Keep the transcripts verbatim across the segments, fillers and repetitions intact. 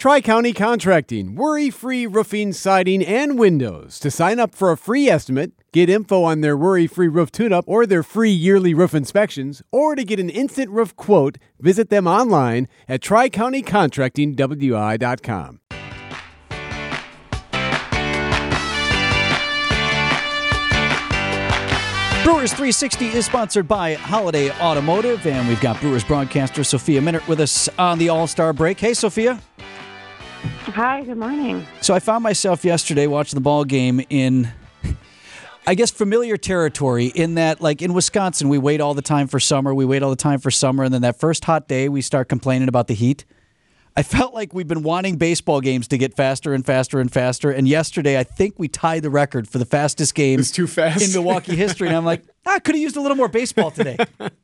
Tri-County Contracting, worry-free roofing, siding, and windows. To sign up for a free estimate, get info on their worry-free roof tune-up or their free yearly roof inspections, or to get an instant roof quote, visit them online at tri county contracting w i dot com. Brewers three sixty is sponsored by Holiday Automotive, and we've got Brewers broadcaster Sophia Minnaert with us on the All-Star break. Hey, Sophia. Hi, good morning. So I found myself yesterday watching the ball game in, I guess, familiar territory in that, like in Wisconsin, we wait all the time for summer, we wait all the time for summer, and then that first hot day, we start complaining about the heat. I felt like we've been wanting baseball games to get faster and faster and faster. And yesterday, I think we tied the record for the fastest game It's too fast. in Milwaukee history. And I'm like, ah, I could have used a little more baseball today.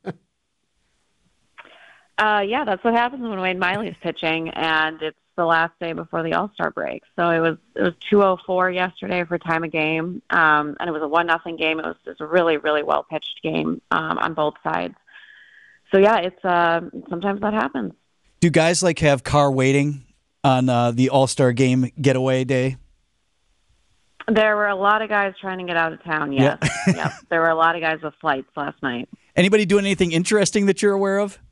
Uh, yeah, that's what happens when Wade Miley's pitching, and it's the last day before the All-Star break. So it was it was two oh four yesterday for time of game, um, and it was a one nothing game. It was just a really, really well-pitched game um, on both sides. So, yeah, it's uh, sometimes that happens. Do guys like have car waiting on uh, the All-Star game getaway day? There were a lot of guys trying to get out of town, yes. Yeah. Yep. There were a lot of guys with flights last night. Anybody doing anything interesting that you're aware of?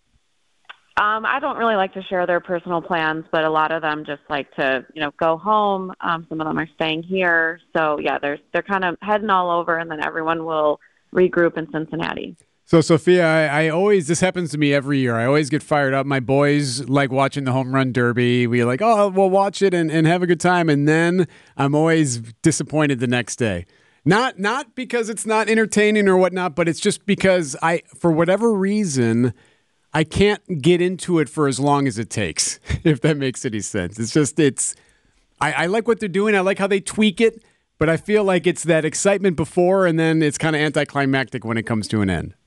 Um, I don't really like to share their personal plans, but a lot of them just like to, you know, go home. Um, some of them are staying here. So, yeah, they're, they're kind of heading all over, and then everyone will regroup in Cincinnati. So, Sophia, I, I always, this happens to me every year. I always get fired up. My boys like watching the home run derby. We like, oh, we'll watch it and, and have a good time. And then I'm always disappointed the next day. Not not because it's not entertaining or whatnot, but it's just because I, for whatever reason, I can't get into it for as long as it takes, if that makes any sense. It's just, it's, I, I like what they're doing. I like how they tweak it, but I feel like it's that excitement before, and then it's kind of anticlimactic when it comes to an end.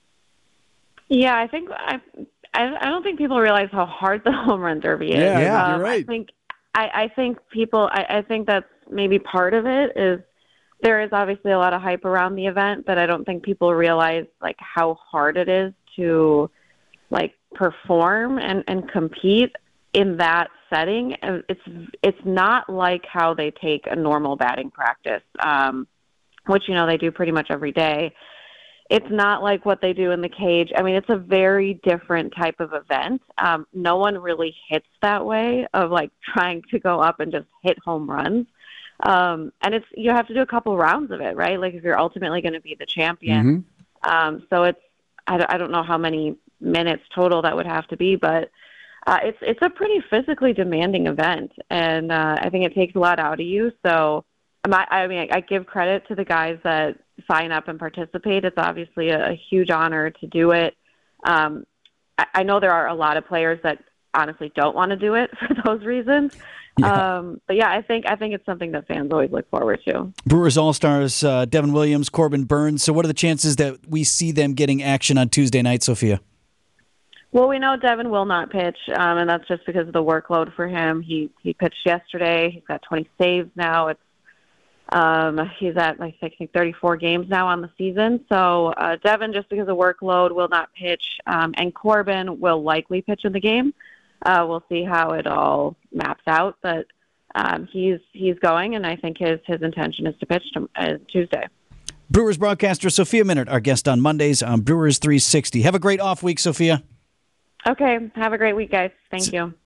Yeah, I think I, I I don't think people realize how hard the home run derby is. Yeah, Yeah. Um, you're right. I think I, I think people I, I think that's maybe part of it is there is obviously a lot of hype around the event, but I don't think people realize like how hard it is to like perform and, and compete in that setting. It's it's not like how they take a normal batting practice, um, which you know they do pretty much every day. It's not like what they do in the cage. I mean, it's a very different type of event. Um, no one really hits that way of like trying to go up and just hit home runs. Um, and it's you have to do a couple rounds of it, right? Like if you're ultimately going to be the champion. Mm-hmm. Um, so it's I don't, I don't know how many minutes total that would have to be, but uh, it's it's a pretty physically demanding event, and uh, I think it takes a lot out of you. So. I, I mean, I give credit to the guys that sign up and participate. It's obviously a, a huge honor to do it. Um, I, I know there are a lot of players that honestly don't want to do it for those reasons. Yeah. Um, but yeah, I think I think it's something that fans always look forward to. Brewers All-Stars, uh, Devin Williams, Corbin Burns. So what are the chances that we see them getting action on Tuesday night, Sophia? Well, we know Devin will not pitch, um, and that's just because of the workload for him. He he pitched yesterday. He's got twenty saves now. It's Um, he's at, like, I think thirty-four games now on the season. So uh, Devin, just because of workload, will not pitch, um, and Corbin will likely pitch in the game. Uh, we'll see how it all maps out, but um, he's he's going, and I think his his intention is to pitch to, uh, Tuesday. Brewers broadcaster Sophia Minnaert, our guest on Mondays on Brewers three sixty. Have a great off week, Sophia. Okay, have a great week, guys. Thank you.